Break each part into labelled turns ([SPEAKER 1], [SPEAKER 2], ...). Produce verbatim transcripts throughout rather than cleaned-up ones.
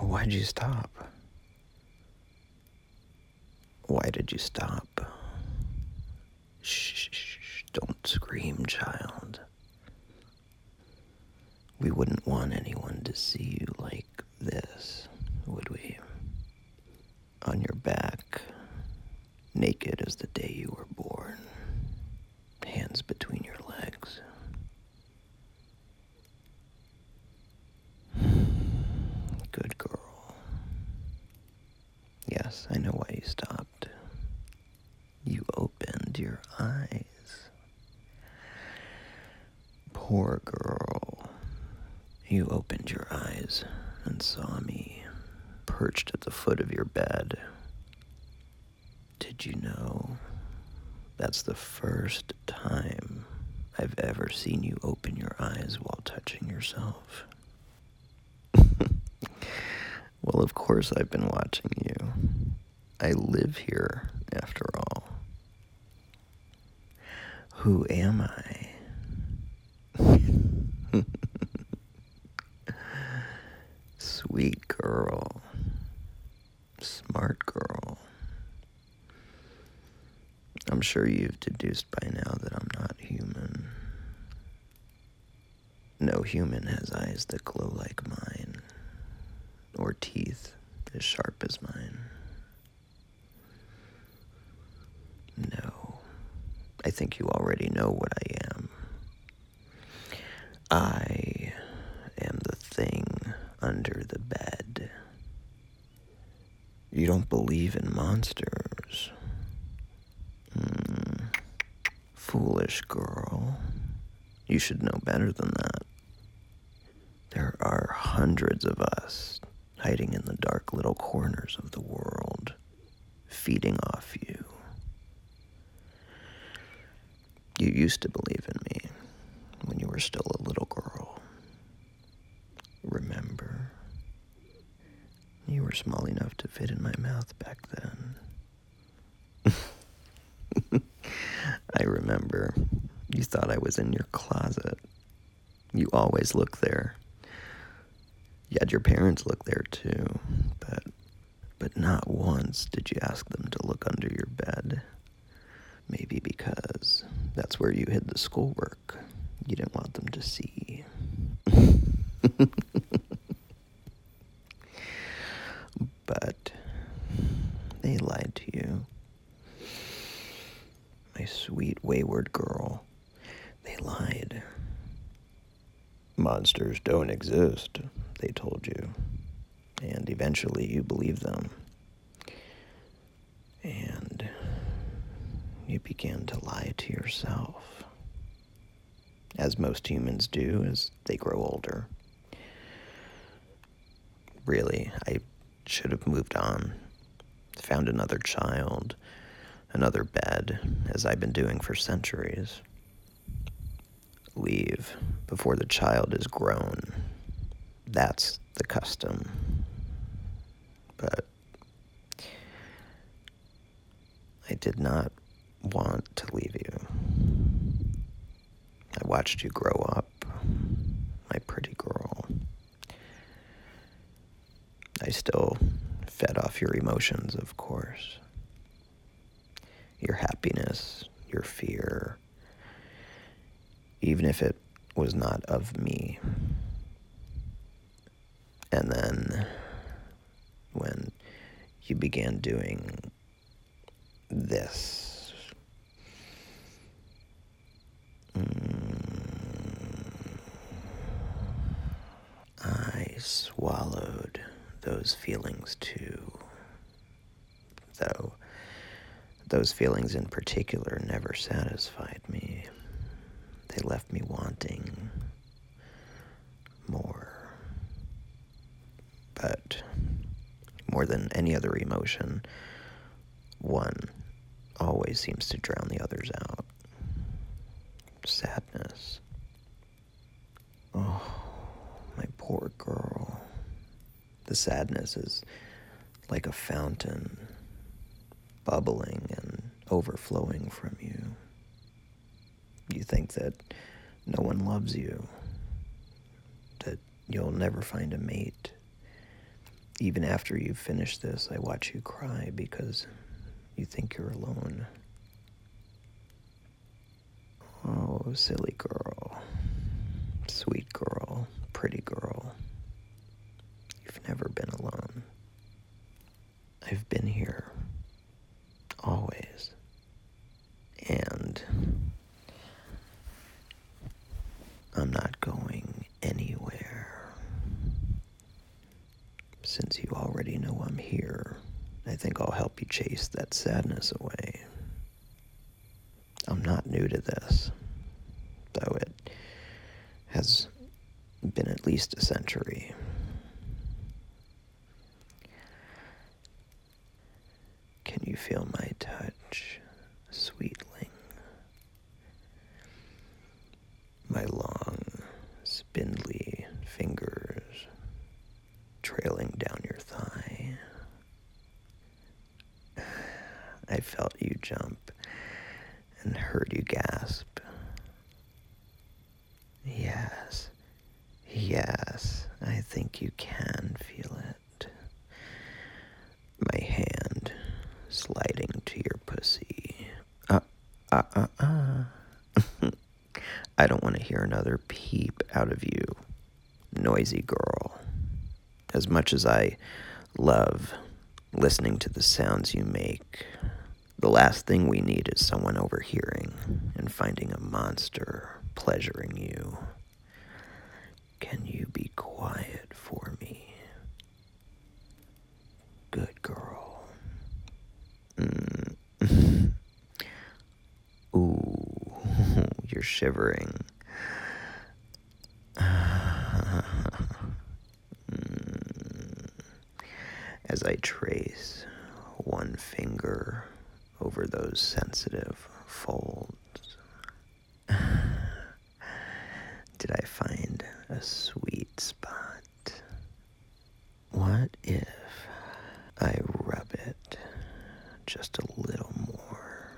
[SPEAKER 1] Why'd you stop? Why did you stop? Shh, shh, don't scream, child. We wouldn't want anyone to see you like this, would we? On your back, naked as the day you were born, hands between your legs. Good girl. Yes, I know why you stopped. You opened your eyes. Poor girl. You opened your eyes and saw me perched at the foot of your bed. Did you know that's the first time I've ever seen you open your eyes while touching yourself? Well, of course I've been watching you. I live here, after all. Who am I? Sweet girl. Smart girl. I'm sure you've deduced by now that I'm not human. No human has eyes that glow like mine, or teeth as sharp as mine. No, I think you already know what I am. I am the thing under the bed. You don't believe in monsters. Mm, foolish girl. You should know better than that. There are hundreds of us hiding in the dark little corners of the world, feeding off you. You used to believe in me when you were still a little girl. Remember? You were small enough to fit in my mouth back then. I remember. You thought I was in your closet. You always look there. You had your parents look there too, but but not once did you ask them to look under your bed. Maybe because that's where you hid the schoolwork. You didn't want them to see. But they lied to you. My sweet wayward girl. They lied. Monsters don't exist, they told you. And eventually you believed them. And you began to lie to yourself. As most humans do as they grow older. Really, I should have moved on. Found another child, another bed, as I've been doing for centuries. Leave before the child is grown. That's the custom. But I did not want to leave you. I watched you grow up, my pretty girl. I still fed off your emotions, of course. Your happiness, your fear, even if it was not of me. And then when you began doing this, I swallowed those feelings too. Though those feelings in particular never satisfied me. They left me wanting more. But more than any other emotion, one always seems to drown the others out. Sadness. Oh, my poor girl. The sadness is like a fountain, bubbling and overflowing from you. You think that no one loves you, that you'll never find a mate, Even after you finish this, I watch you cry because you think you're alone. Oh, silly girl. Sweet girl. Pretty girl. You've never been alone. I've been here. Always. And I'm not going anywhere. Since you already know I'm here, I think I'll help you chase that sadness away. I'm not new to this, though it has been at least a century. Can you feel my touch, sweetling? My long, spindly fingers trailing down your thigh. I felt you jump and heard you gasp. Yes, yes, I think you can feel it. My hand sliding to your pussy. Uh, uh, uh, uh. I don't want to hear another peep out of you, noisy girl. As much as I love listening to the sounds you make, the last thing we need is someone overhearing and finding a monster pleasuring you. Can you be quiet for me? Good girl. Mm. Ooh, you're shivering. As I trace one finger over those sensitive folds, did I find a sweet spot? What if I rub it just a little more?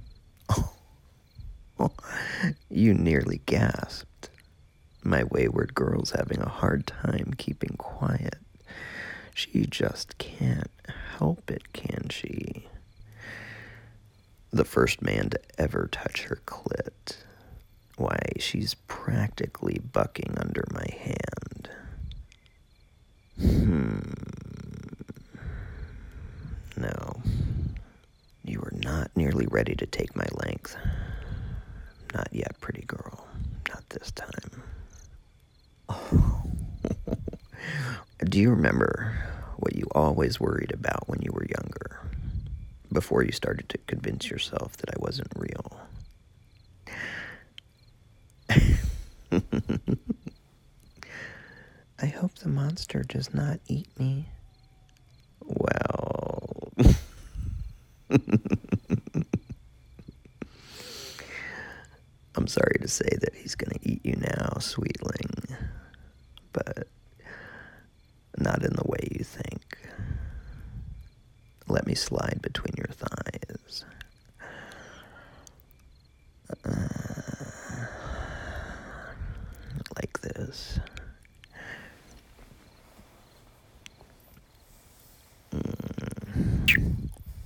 [SPEAKER 1] Oh, you nearly gasped. My wayward girl's having a hard time keeping quiet. She just can't help it, can she? The first man to ever touch her clit. Why, she's practically bucking under my hand. Hmm. No. You are not nearly ready to take my length. Not yet, pretty girl. Not this time. Oh. Do you remember what you always worried about when you were younger, before you started to convince yourself that I wasn't real? I hope the monster does not eat me. Well... I'm sorry to say that he's gonna eat you now, sweetling, but not in the way you think. Let me slide between your thighs. Uh, like this. Mm.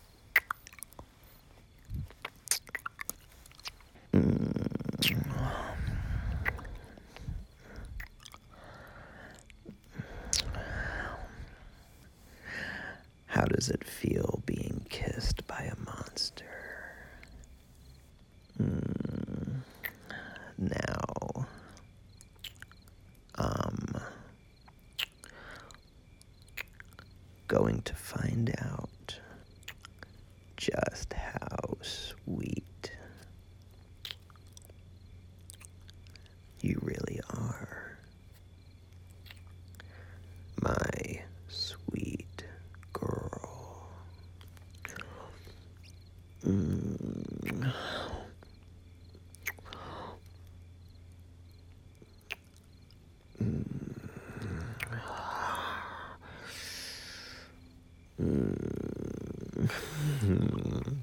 [SPEAKER 1] Mm. How does it feel being kissed by a monster? Mm. Now, um, going to find out just how sweet you really are. My sweet girl. Mm. Mm.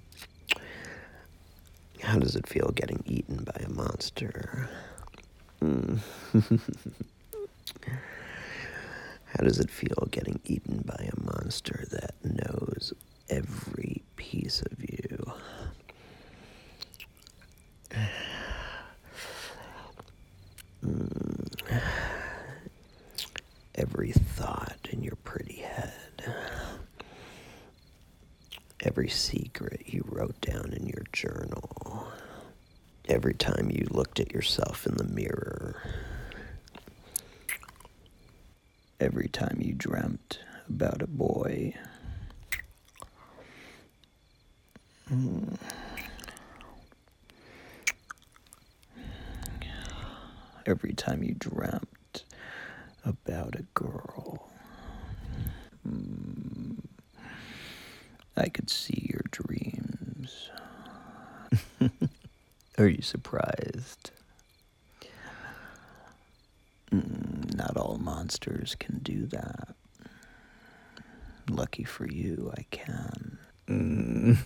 [SPEAKER 1] How does it feel getting eaten by a monster? Mm. How does it feel getting eaten by a monster that knows every piece of you? Mm. Every thought in your pretty head. Every secret you wrote down in your journal. Every time you looked at yourself in the mirror. Every time you dreamt about a boy. Mm. Every time you dreamt about a girl. Mm. I could see your dreams. Are you surprised? Mm, not all monsters can do that. Lucky for you, I can. Mm.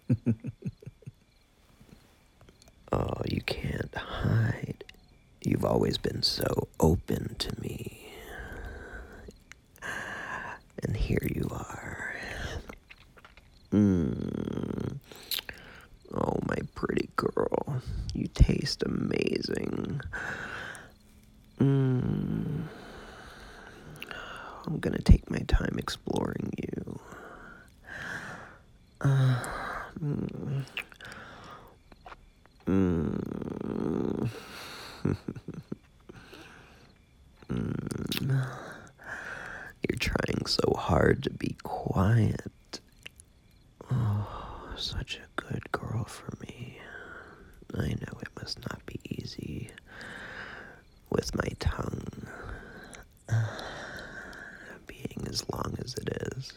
[SPEAKER 1] Oh, you can't hide. You've always been so open to me. And here you are. Mm. Oh, my pretty girl. You taste amazing. Mm. I'm gonna take my time exploring you. Uh, mm. Mm. mm. You're trying so hard to be quiet. Oh, such a good girl for me. I know it must not be easy with my tongue uh, being as long as it is.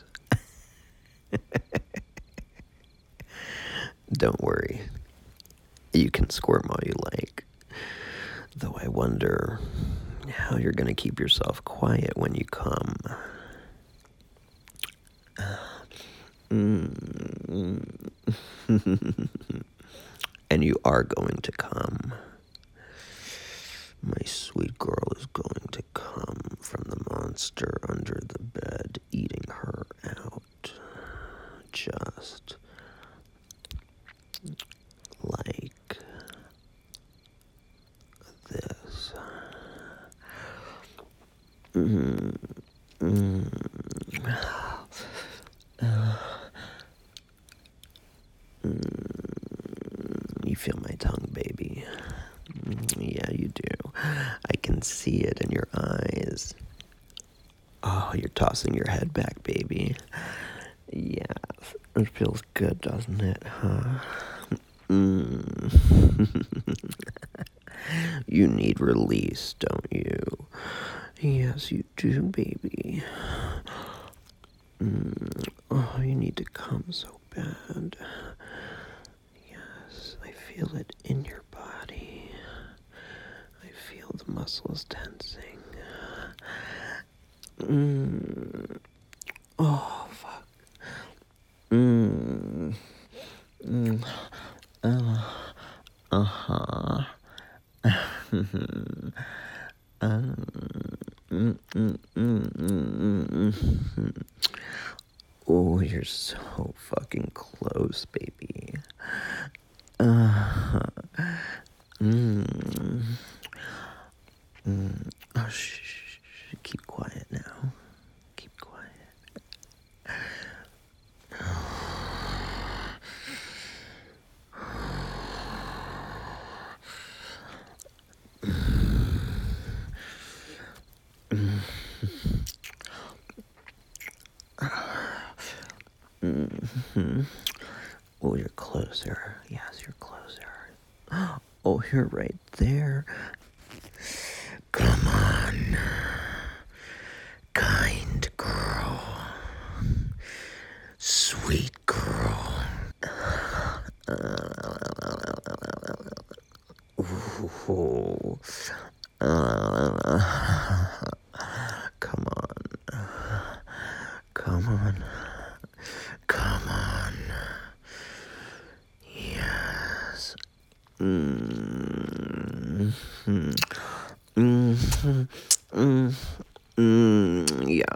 [SPEAKER 1] Don't worry. You can squirm all you like. Though I wonder how you're going to keep yourself quiet when you come. Mm. And you are going to come. My sweet girl is going to come from the monster under the bed, eating her out. Just like this. Mm-hmm. Mm-hmm. Uh, mm, you feel my tongue, baby. Yeah, you do. I can see it in your eyes. Oh, you're tossing your head back, baby. Yes, it feels good, doesn't it, huh? Mm. You need release, don't you? Yes, you do, baby. Mm. Oh, you need to come so bad. Yes, I feel it in your body. I feel the muscles tensing. Mm. Oh, fuck. Mm. Mm. Uh, uh-huh. mm, mm, mm, mm, mm. Oh, you're so fucking close, baby. Uh, mm, mm. Oh, shh, shh, shh. Keep quiet now. Keep quiet. Mm-hmm. Oh, you're closer. Yes, you're closer. Oh, you're right there. Come on. Kind girl. Sweet girl. Ooh. Uh, come on. Come on. Come on. Yes. Mm-hmm. Mm-hmm. Mm-hmm. Mm, yeah,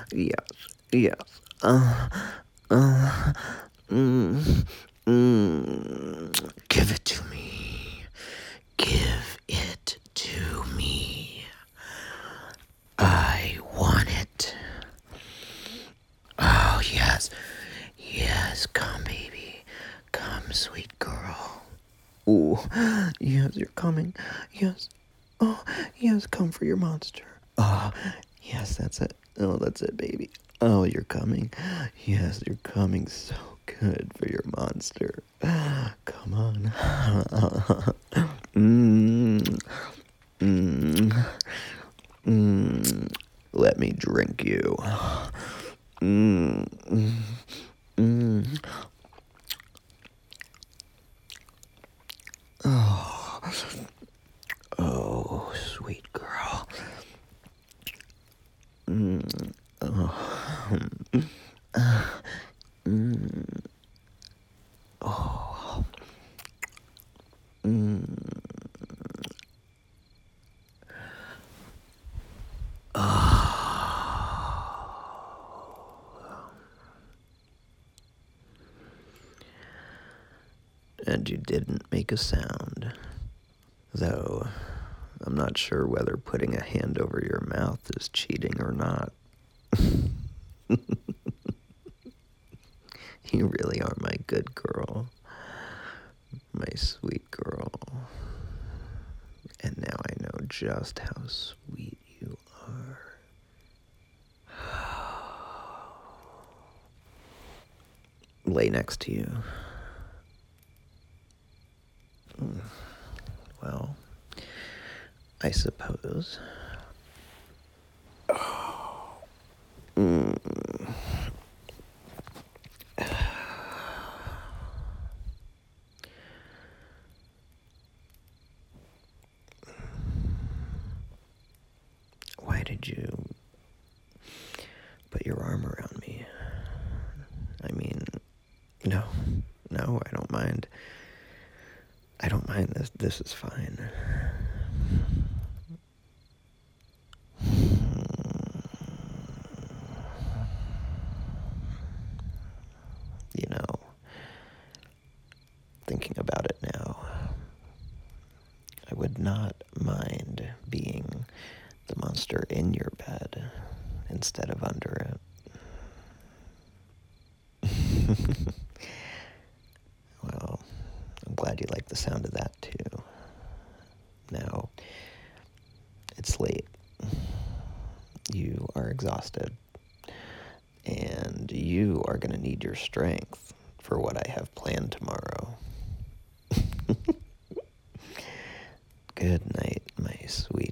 [SPEAKER 1] Yes, yes. Uh, uh, mm, mm. Give it to me. Give it to me. I want it. Oh, yes. Yes, come, baby. Come, sweet girl. Ooh, yes, you're coming. Yes. Oh, yes, come for your monster. Oh, yes, that's it. Oh, that's it, baby. Oh, you're coming. Yes, you're coming so good for your monster. Come on. mm, mm, mm. Let me drink you. Mm, mm, mm. Oh, oh, sweet girl. Mm, oh, mm, oh, mm, and you didn't make a sound. Though, I'm not sure whether putting a hand over your mouth is cheating or not. You really are my good girl. My sweet girl. And now I know just how sweet you are. Lay next to you. Well, I suppose. Mm. Why did you put your arm around me? I mean, no, no, I don't mind. I don't mind this. This is fine. You know, thinking about it now, I would not mind being the monster in your bed instead of under it. Well, I'm glad you like the sound of that too. Now, it's late. You are exhausted. And you are going to need your strength for what I have planned tomorrow. Good night, my sweet.